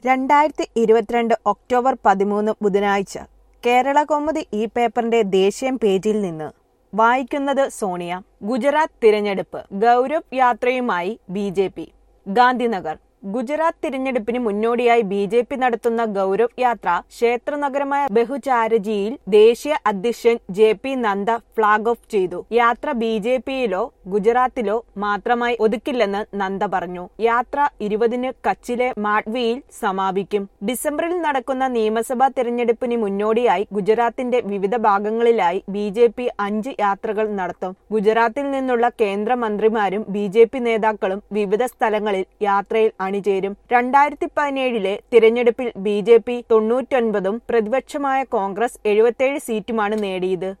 2022 October 13 ബുധനാഴ്ച കേരളകൗമുദി ഈ പേപ്പറിന്റെ ദേശീയ പേജിൽ നിന്ന് വായിക്കുന്നത് സോണിയ. ഗുജറാത്ത് തിരഞ്ഞെടുപ്പ് ഗൗരവ് യാത്രയുമായി ബി.ജെ.പി. ഗാന്ധിനഗർ. ഗുജറാത്ത് തിരഞ്ഞെടുപ്പിന് മുന്നോടിയായി ബി.ജെ.പി. നടത്തുന്ന ഗൗരവ് യാത്ര ക്ഷേത്രനഗരമായ ബഹുചാരജിയിൽ ദേശീയ അധ്യക്ഷൻ ജെ.പി. നദ്ദ ഫ്ളാഗ് ഓഫ് ചെയ്തു. യാത്ര ബി.ജെ.പിയിലോ ഗുജറാത്തിലോ മാത്രമായി ഒതുക്കില്ലെന്ന് നദ്ദ പറഞ്ഞു. യാത്ര 20-ന് കച്ചിലെ മാഡ്വിയിൽ സമാപിക്കും. ഡിസംബറിൽ നടക്കുന്ന നിയമസഭാ തിരഞ്ഞെടുപ്പിന് മുന്നോടിയായി ഗുജറാത്തിന്റെ വിവിധ ഭാഗങ്ങളിലായി ബി.ജെ.പി. 5 യാത്രകൾ നടത്തും. ഗുജറാത്തിൽ നിന്നുള്ള കേന്ദ്രമന്ത്രിമാരും ബി.ജെ.പി. നേതാക്കളും വിവിധ സ്ഥലങ്ങളിൽ യാത്രയിൽ അണിചേരും. 2017 തിരഞ്ഞെടുപ്പിൽ ബി.ജെ.പി. 99ഉം പ്രതിപക്ഷമായ കോൺഗ്രസ് 77 സീറ്റുമാണ് നേടിയത്.